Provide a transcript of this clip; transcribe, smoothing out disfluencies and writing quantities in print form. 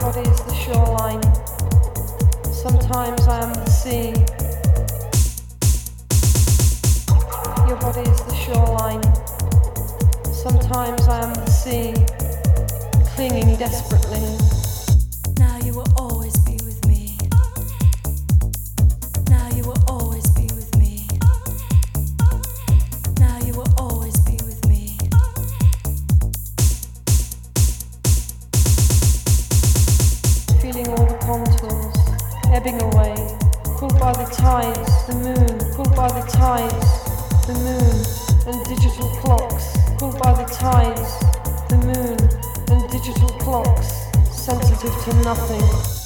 body is the shoreline. Sometimes I am the sea. Your body is the shoreline. Sometimes I am the sea, clinging desperately. Now you will always be with me. Now you will always be with me. Now you will always be with me. Feeling all the contours, ebbing away, pulled by the tides, the moon, pulled by the tides, the moon, and digital clocks, pulled by the tides, the moon, and digital clocks, sensitive to nothing.